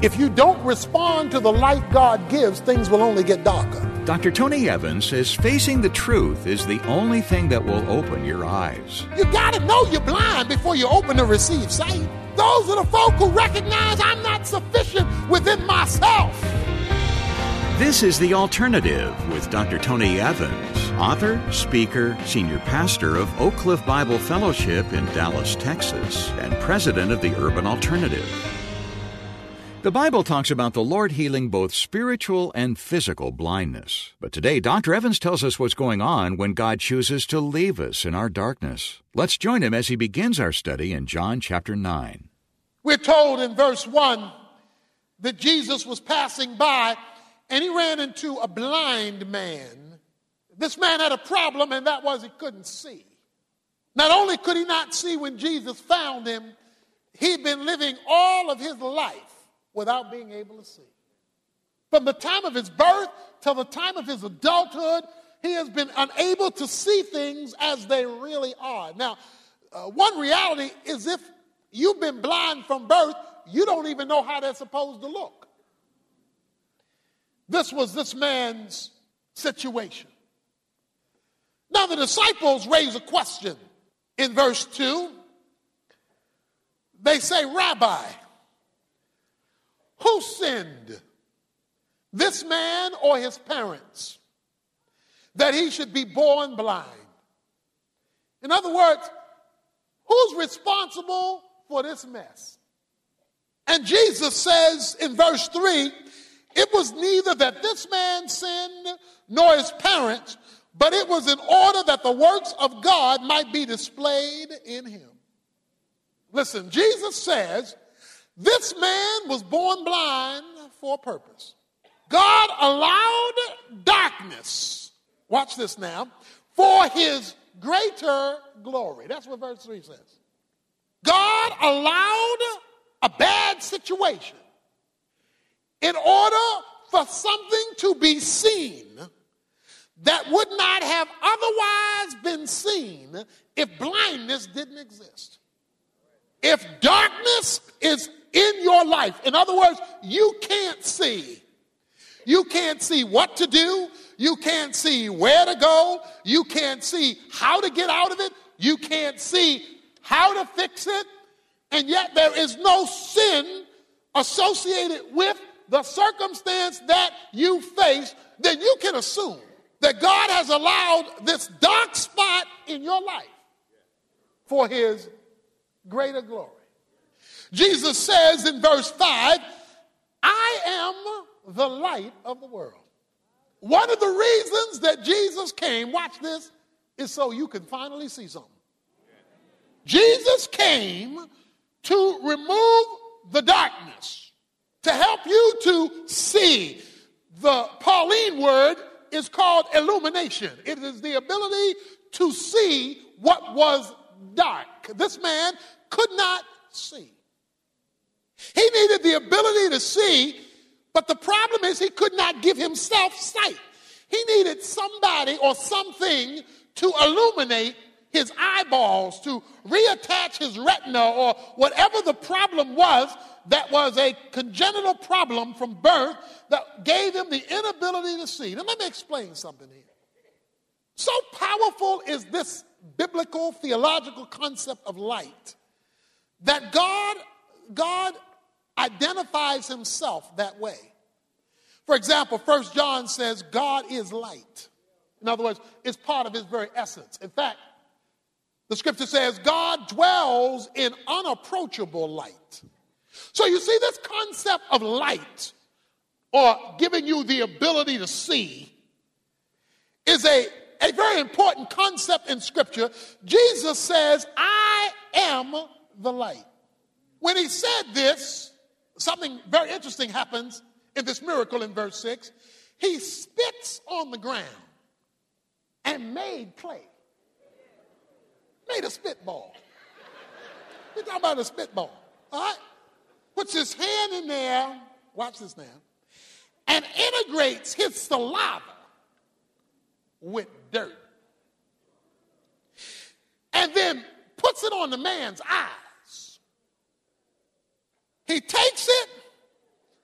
If you don't respond to the light God gives, things will only get darker. Dr. Tony Evans says facing the truth is the only thing that will open your eyes. You got to know you're blind before you open to receive sight. Those are the folk who recognize I'm not sufficient within myself. This is The Alternative with Dr. Tony Evans, author, speaker, senior pastor of Oak Cliff Bible Fellowship in Dallas, Texas, and president of the Urban Alternative. The Bible talks about the Lord healing both spiritual and physical blindness. But today, Dr. Evans tells us what's going on when God chooses to leave us in our darkness. Let's join him as he begins our study in John chapter 9. We're told in verse 1 that Jesus was passing by and he ran into a blind man. This man had a problem, and that was he couldn't see. Not only could he not see when Jesus found him, he'd been living all of his life without being able to see. From the time of his birth till the time of his adulthood, he has been unable to see things as they really are. Now, one reality is if you've been blind from birth, you don't even know how they're supposed to look. This was this man's situation. Now, the disciples raise a question in verse 2. They say, Rabbi, who sinned, this man or his parents, that he should be born blind? In other words, who's responsible for this mess? And Jesus says in verse 3, it was neither that this man sinned nor his parents, but it was in order that the works of God might be displayed in him. Listen, Jesus says, this man was born blind for a purpose. God allowed darkness, watch this now, for his greater glory. That's what verse 3 says. God allowed a bad situation in order for something to be seen that would not have otherwise been seen if blindness didn't exist. If darkness is in your life, in other words, you can't see. You can't see what to do. You can't see where to go. You can't see how to get out of it. You can't see how to fix it. And yet there is no sin associated with the circumstance that you face. Then you can assume that God has allowed this dark spot in your life for his greater glory. Jesus says in verse 5, I am the light of the world. One of the reasons that Jesus came, watch this, is so you can finally see something. Jesus came to remove the darkness, to help you to see. The Pauline word is called illumination. It is the ability to see what was dark. This man could not see. He needed the ability to see, but the problem is he could not give himself sight. He needed somebody or something to illuminate his eyeballs, to reattach his retina, or whatever the problem was that was a congenital problem from birth that gave him the inability to see. Now let me explain something here. So powerful is this biblical theological concept of light that God identifies himself that way. For example, 1 John says God is light. In other words, it's part of his very essence. In fact, the scripture says God dwells in unapproachable light. So you see, this concept of light, or giving you the ability to see, is a very important concept in scripture. Jesus says, I am the light. When he said this, something very interesting happens in this miracle in verse 6. He spits on the ground and made clay. Made a spitball. We're talking about a spitball. All right? Puts his hand in there, watch this now, and integrates his saliva with dirt. And then puts it on the man's eyes. He takes it,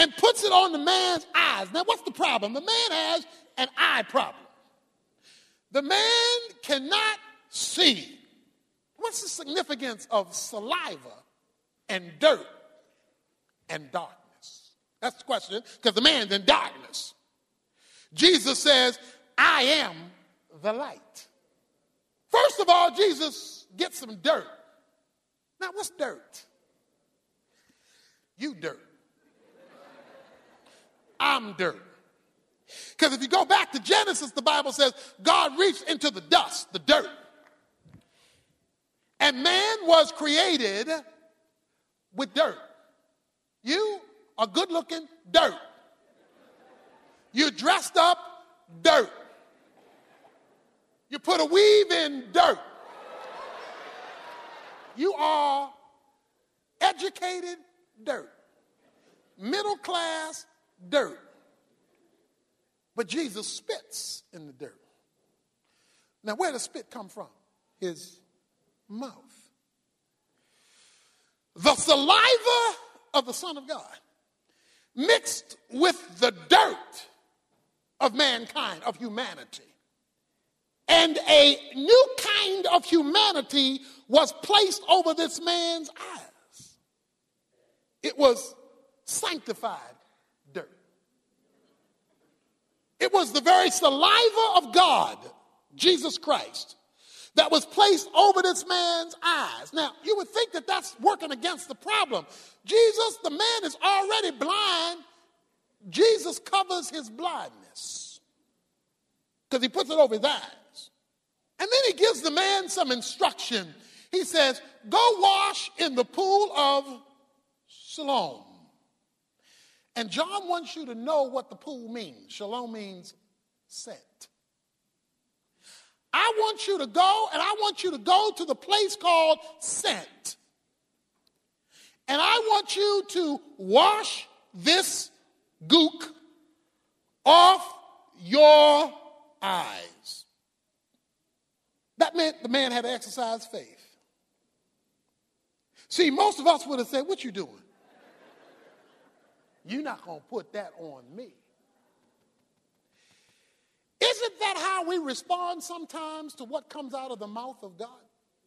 and puts it on the man's eyes. Now, what's the problem? The man has an eye problem. The man cannot see. What's the significance of saliva and dirt and darkness? That's the question, because the man's in darkness. Jesus says, I am the light. First of all, Jesus gets some dirt. Now, what's dirt? You dirt. I'm dirt. Because if you go back to Genesis, the Bible says God reached into the dust, the dirt. And man was created with dirt. You are good looking, dirt. You're dressed up, dirt. You put a weave in, dirt. You are educated, dirt. Middle class, dirt. But Jesus spits in the dirt. Now, where does spit come from? His mouth. The saliva of the Son of God mixed with the dirt of mankind, of humanity. And a new kind of humanity was placed over this man's eyes. It was sanctified dirt. It was the very saliva of God, Jesus Christ, that was placed over this man's eyes. Now, you would think that that's working against the problem. Jesus, the man is already blind. Jesus covers his blindness because he puts it over his eyes. And then he gives the man some instruction. He says, go wash in the pool of Siloam. And John wants you to know what the pool means. Shalom means sent. I want you to go to the place called sent. And I want you to wash this gook off your eyes. That meant the man had to exercise faith. See, most of us would have said, what you doing? You're not going to put that on me. Isn't that how we respond sometimes to what comes out of the mouth of God?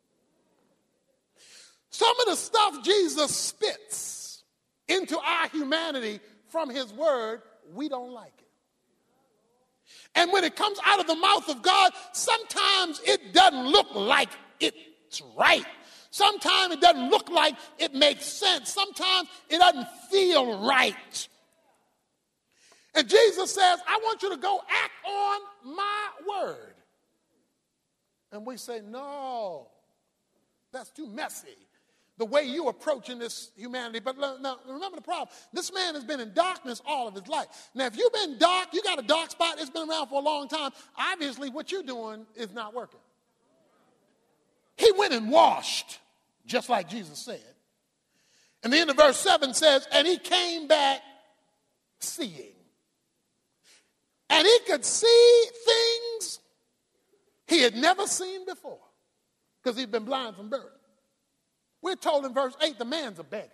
Some of the stuff Jesus spits into our humanity from his word, we don't like it. And when it comes out of the mouth of God, sometimes it doesn't look like it's right. Sometimes it doesn't look like it makes sense. Sometimes it doesn't feel right. And Jesus says, I want you to go act on my word. And we say, no, that's too messy, the way you're approaching this humanity. But now, remember the problem. This man has been in darkness all of his life. Now, if you've been dark, you got a dark spot, it's been around for a long time, obviously what you're doing is not working. He went and washed, just like Jesus said. And the end of verse 7 says, and he came back seeing. And he could see things he had never seen before because he'd been blind from birth. We're told in verse 8, the man's a beggar.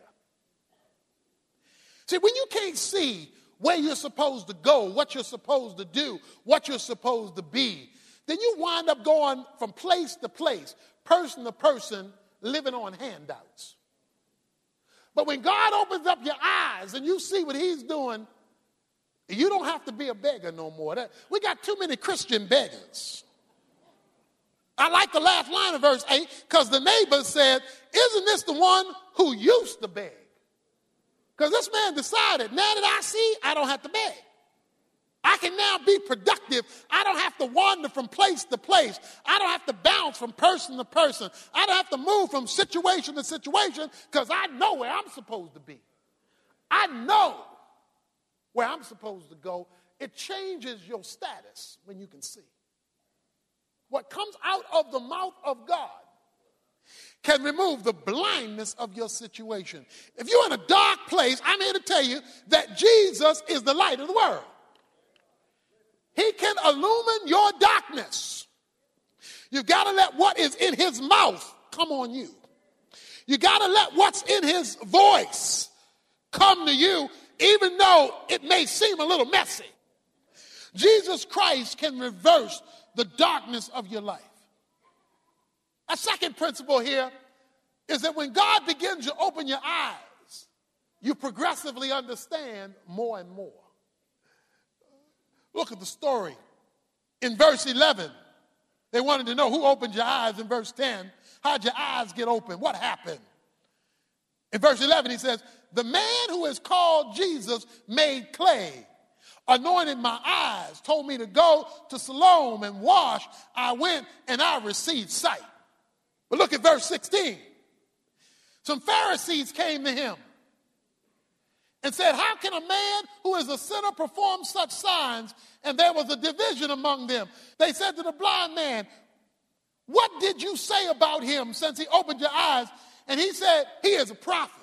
See, when you can't see where you're supposed to go, what you're supposed to do, what you're supposed to be, then you wind up going from place to place, person to person, living on handouts. But when God opens up your eyes and you see what he's doing, you don't have to be a beggar no more. We got too many Christian beggars. I like the last line of verse 8 because the neighbor said, isn't this the one who used to beg? Because this man decided, now that I see, I don't have to beg. I can now be productive. I don't have to wander from place to place. I don't have to bounce from person to person. I don't have to move from situation to situation because I know where I'm supposed to be. I know where I'm supposed to go. It changes your status when you can see. What comes out of the mouth of God can remove the blindness of your situation. If you're in a dark place, I'm here to tell you that Jesus is the light of the world. He can illumine your darkness. You've got to let what is in his mouth come on you. You got to let what's in his voice come to you even though it may seem a little messy, Jesus Christ can reverse the darkness of your life. A second principle here is that when God begins to open your eyes, you progressively understand more and more. Look at the story. In verse 11, they wanted to know who opened your eyes. In verse 10, how'd your eyes get open? What happened? In verse 11, he says, the man who is called Jesus made clay, anointed my eyes, told me to go to Siloam and wash. I went and I received sight. But look at verse 16. Some Pharisees came to him and said, how can a man who is a sinner perform such signs? And there was a division among them. They said to the blind man, what did you say about him since he opened your eyes? And he said, he is a prophet.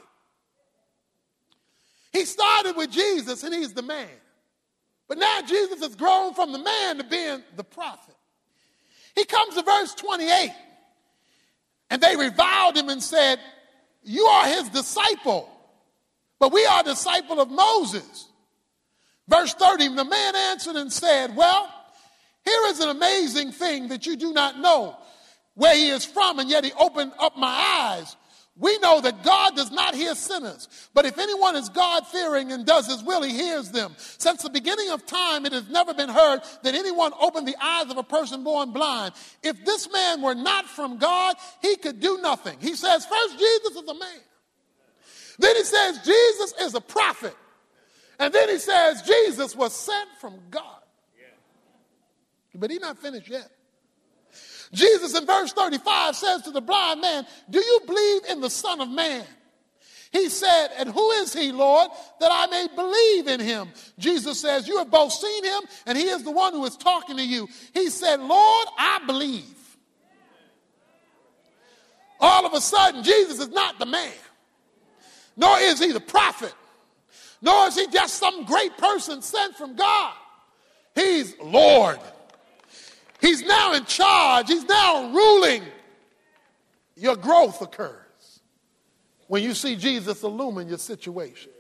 He started with Jesus and he's the man. But now Jesus has grown from the man to being the prophet. He comes to verse 28. And they reviled him and said, you are his disciple, but we are disciple of Moses. Verse 30, the man answered and said, well, here is an amazing thing that you do not know where he is from, and yet he opened up my eyes. We know that God does not hear sinners, but if anyone is God-fearing and does his will, he hears them. Since the beginning of time, it has never been heard that anyone opened the eyes of a person born blind. If this man were not from God, he could do nothing. He says, first, Jesus is a man. Then he says, Jesus is a prophet. And then he says, Jesus was sent from God. But he's not finished yet. Jesus in verse 35 says to the blind man, do you believe in the Son of Man? He said, and who is he, Lord, that I may believe in him? Jesus says, you have both seen him, and he is the one who is talking to you. He said, Lord, I believe. All of a sudden, Jesus is not the man, nor is he the prophet, nor is he just some great person sent from God. He's Lord. He's now in charge. He's now ruling. Your growth occurs when you see Jesus illumine your situation.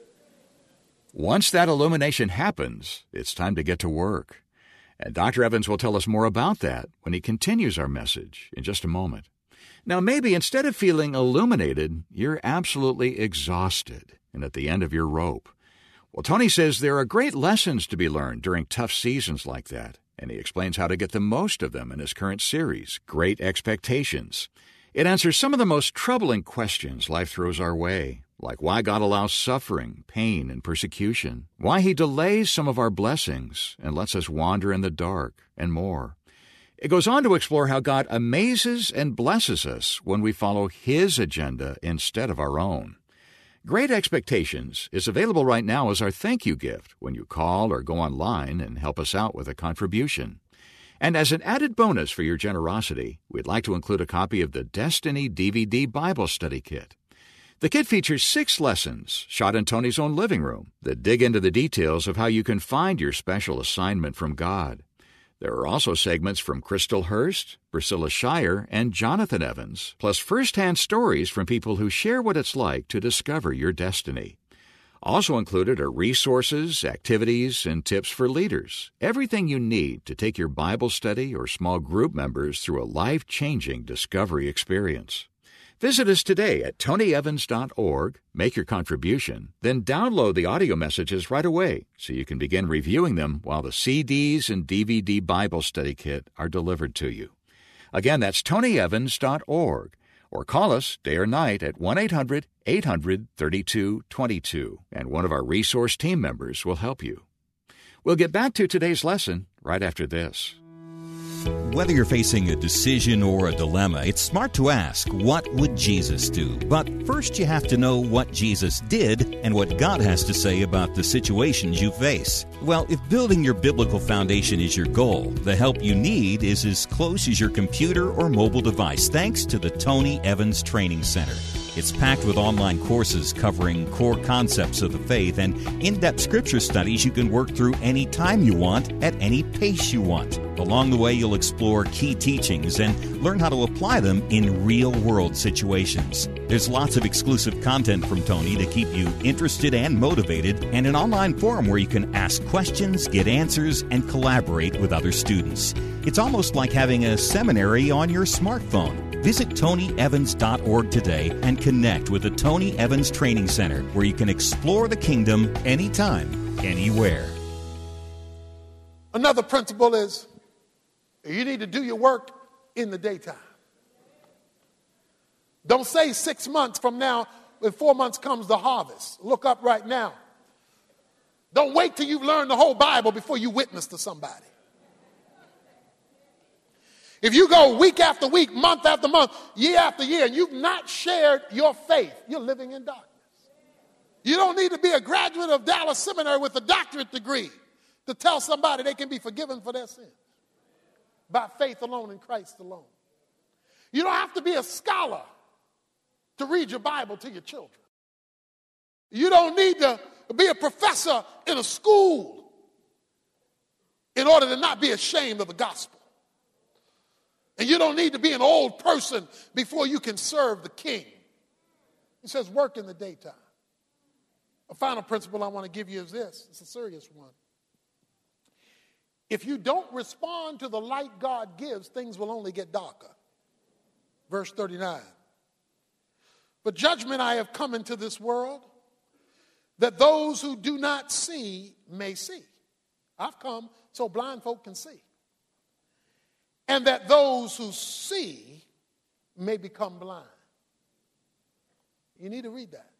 Once that illumination happens, it's time to get to work. And Dr. Evans will tell us more about that when he continues our message in just a moment. Now, maybe instead of feeling illuminated, you're absolutely exhausted and at the end of your rope. Well, Tony says there are great lessons to be learned during tough seasons like that. And he explains how to get the most of them in his current series, Great Expectations. It answers some of the most troubling questions life throws our way, like why God allows suffering, pain, and persecution, why he delays some of our blessings and lets us wander in the dark, and more. It goes on to explore how God amazes and blesses us when we follow his agenda instead of our own. Great Expectations is available right now as our thank you gift when you call or go online and help us out with a contribution. And as an added bonus for your generosity, we'd like to include a copy of the Destiny DVD Bible Study Kit. The kit features 6 lessons shot in Tony's own living room that dig into the details of how you can find your special assignment from God. There are also segments from Crystal Hurst, Priscilla Shire, and Jonathan Evans, plus first-hand stories from people who share what it's like to discover your destiny. Also included are resources, activities, and tips for leaders, everything you need to take your Bible study or small group members through a life-changing discovery experience. Visit us today at tonyevans.org, make your contribution, then download the audio messages right away so you can begin reviewing them while the CDs and DVD Bible Study Kit are delivered to you. Again, that's tonyevans.org, or call us day or night at 1-800-800-3222, and one of our resource team members will help you. We'll get back to today's lesson right after this. Whether you're facing a decision or a dilemma, it's smart to ask, what would Jesus do? But first you have to know what Jesus did and what God has to say about the situations you face. Well, if building your biblical foundation is your goal, the help you need is as close as your computer or mobile device, thanks to the Tony Evans Training Center. It's packed with online courses covering core concepts of the faith and in-depth scripture studies you can work through any time you want at any pace you want. Along the way, you'll explore key teachings and learn how to apply them in real-world situations. There's lots of exclusive content from Tony to keep you interested and motivated, and an online forum where you can ask questions, get answers, and collaborate with other students. It's almost like having a seminary on your smartphone. Visit TonyEvans.org today and connect with the Tony Evans Training Center, where you can explore the kingdom anytime, anywhere. Another principle is you need to do your work in the daytime. Don't say 6 months from now, when 4 months comes the harvest. Look up right now. Don't wait till you've learned the whole Bible before you witness to somebody. If you go week after week, month after month, year after year, and you've not shared your faith, you're living in darkness. You don't need to be a graduate of Dallas Seminary with a doctorate degree to tell somebody they can be forgiven for their sins by faith alone in Christ alone. You don't have to be a scholar to read your Bible to your children. You don't need to be a professor in a school in order to not be ashamed of the gospel. And you don't need to be an old person before you can serve the king. He says work in the daytime. A final principle I want to give you is this. It's a serious one. If you don't respond to the light God gives, things will only get darker. Verse 39. For judgment I have come into this world, that those who do not see may see. I've come so blind folk can see. And that those who see may become blind. You need to read that.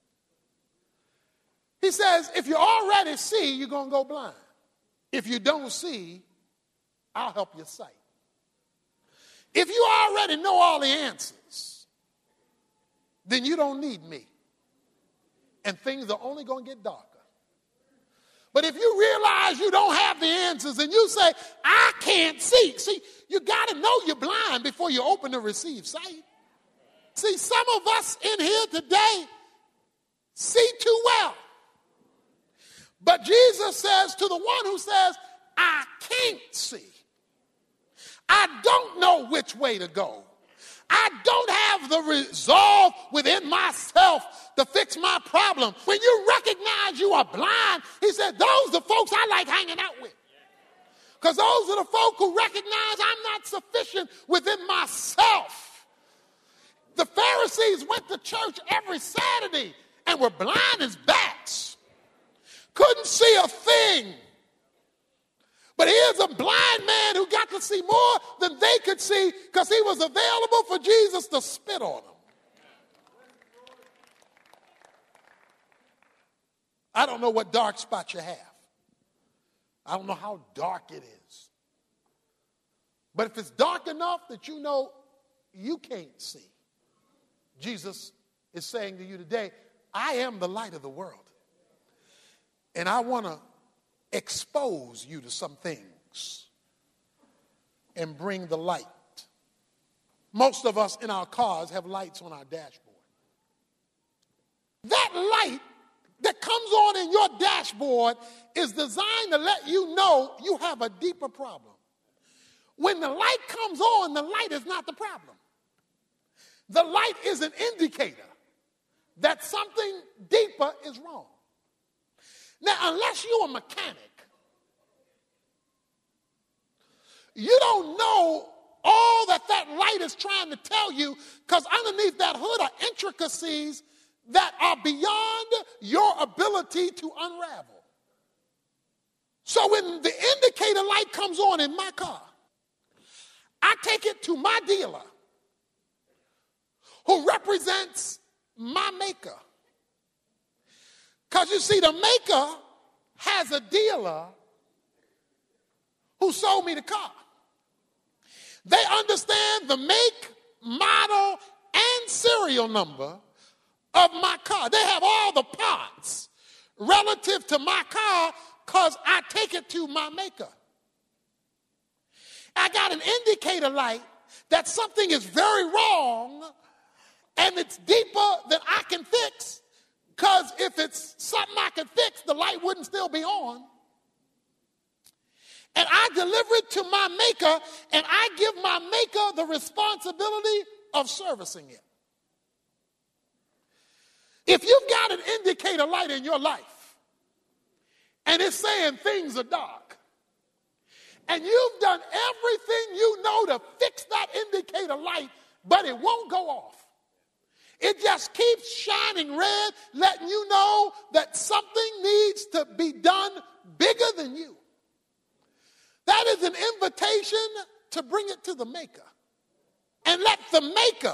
He says, if you already see, you're going to go blind. If you don't see, I'll help your sight. If you already know all the answers, then you don't need me. And things are only going to get darker. But if you realize you don't have the answers and you say, I can't see. See, you got to know you're blind before you open to receive sight. See, some of us in here today see too well. But Jesus says to the one who says, I can't see. I don't know which way to go. I don't have the resolve within myself to fix my problem. When you recognize you are blind, he said, those are the folks I like hanging out with. Because those are the folk who recognize I'm not sufficient within myself. The Pharisees went to church every Saturday and were blind as bats. Couldn't see a thing. But here's a blind man who got to see more than they could see because he was available for Jesus to spit on them. I don't know what dark spot you have. I don't know how dark it is. But if it's dark enough that you know you can't see, Jesus is saying to you today, I am the light of the world. And I want to expose you to some things and bring the light. Most of us in our cars have lights on our dashboard. That light that comes on in your dashboard is designed to let you know you have a deeper problem. When the light comes on, the light is not the problem. The light is an indicator that something deeper is wrong. Now, unless you're a mechanic, you don't know all that light is trying to tell you, because underneath that hood are intricacies that are beyond your ability to unravel. So when the indicator light comes on in my car, I take it to my dealer who represents my maker. Because you see, the maker has a dealer who sold me the car. They understand the make, model, and serial number of my car. They have all the parts relative to my car because I take it to my maker. I got an indicator light that something is very wrong, and it's deeper than I can fix, because if it's something I can fix, the light wouldn't still be on. And I deliver it to my maker, and I give my maker the responsibility of servicing it. If you've got an indicator light in your life, and it's saying things are dark, and you've done everything you know to fix that indicator light, but it won't go off. It just keeps shining red, letting you know that something needs to be done bigger than you. That is an invitation to bring it to the maker. And let the maker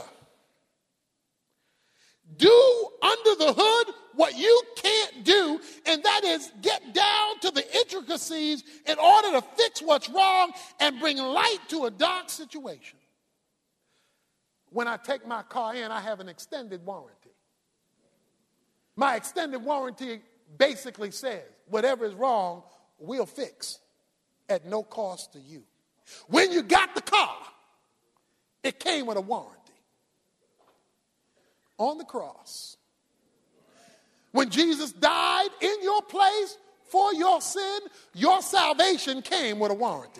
do under the hood what you can't do, and that is get down to the intricacies in order to fix what's wrong and bring light to a dark situation. When I take my car in, I have an extended warranty. My extended warranty basically says whatever is wrong, we'll fix at no cost to you. When you got the car, it came with a warranty. On the cross, when Jesus died in your place for your sin, your salvation came with a warranty.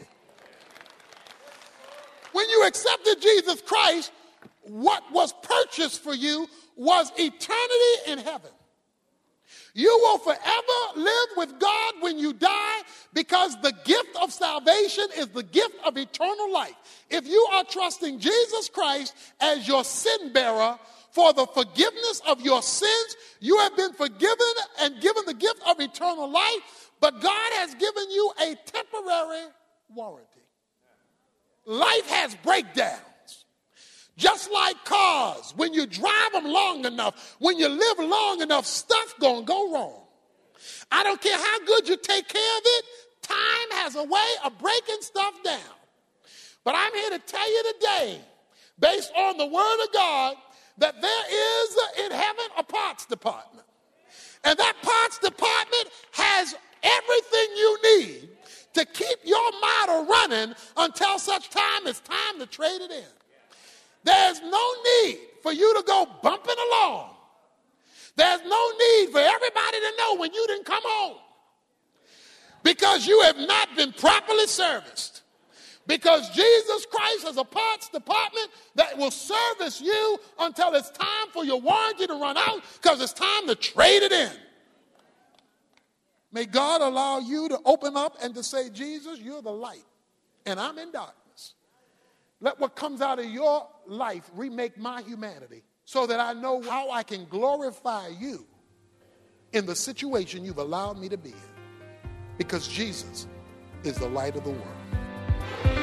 When you accepted Jesus Christ, what was purchased for you was eternity in heaven. You will forever live with God when you die, because the gift of salvation is the gift of eternal life. If you are trusting Jesus Christ as your sin bearer for the forgiveness of your sins, you have been forgiven and given the gift of eternal life, but God has given you a temporary warranty. Life has breakdowns. Just like cars, when you drive them long enough, when you live long enough, stuff gonna go wrong. I don't care how good you take care of it, time has a way of breaking stuff down. But I'm here to tell you today, based on the word of God, that there is in heaven a parts department. And that parts department has everything you need to keep your model running until such time it's time to trade it in. There's no need for you to go bumping along. There's no need for everybody to know when you didn't come home, because you have not been properly serviced. Because Jesus Christ has a parts department that will service you until it's time for your warranty to run out, because it's time to trade it in. May God allow you to open up and to say, Jesus, you're the light, and I'm in darkness. Let what comes out of your life remake my humanity, so that I know how I can glorify you in the situation you've allowed me to be in. Because Jesus is the light of the world.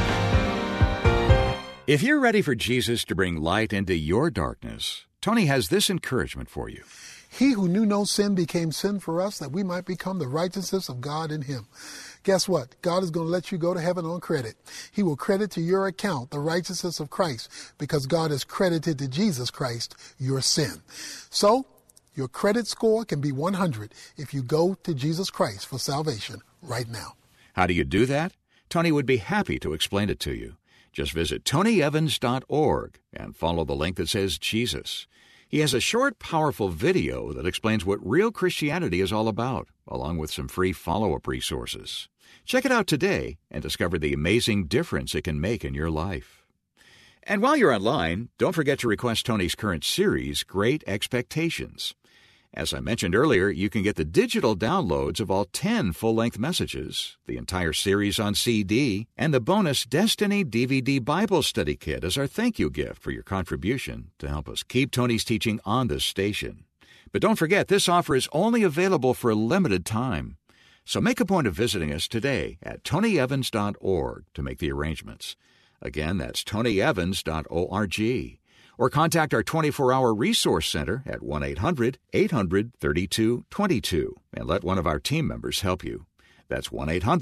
If you're ready for Jesus to bring light into your darkness, Tony has this encouragement for you. He who knew no sin became sin for us, that we might become the righteousness of God in him. Guess what? God is going to let you go to heaven on credit. He will credit to your account the righteousness of Christ, because God has credited to Jesus Christ your sin. So your credit score can be 100 if you go to Jesus Christ for salvation right now. How do you do that? Tony would be happy to explain it to you. Just visit TonyEvans.org and follow the link that says Jesus. He has a short, powerful video that explains what real Christianity is all about, along with some free follow-up resources. Check it out today and discover the amazing difference it can make in your life. And while you're online, don't forget to request Tony's current series, Great Expectations. As I mentioned earlier, you can get the digital downloads of all 10 full-length messages, the entire series on CD, and the bonus Destiny DVD Bible Study Kit as our thank you gift for your contribution to help us keep Tony's teaching on this station. But don't forget, this offer is only available for a limited time. So make a point of visiting us today at TonyEvans.org to make the arrangements. Again, that's TonyEvans.org. Or contact our 24-hour resource center at 1-800-800-3222 and let one of our team members help you. That's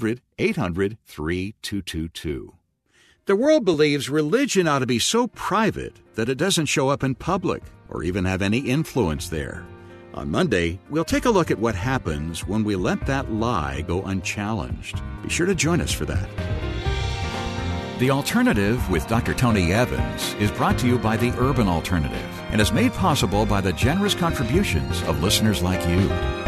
1-800-800-3222. The world believes religion ought to be so private that it doesn't show up in public or even have any influence there. On Monday, we'll take a look at what happens when we let that lie go unchallenged. Be sure to join us for that. The Alternative with Dr. Tony Evans is brought to you by the Urban Alternative and is made possible by the generous contributions of listeners like you.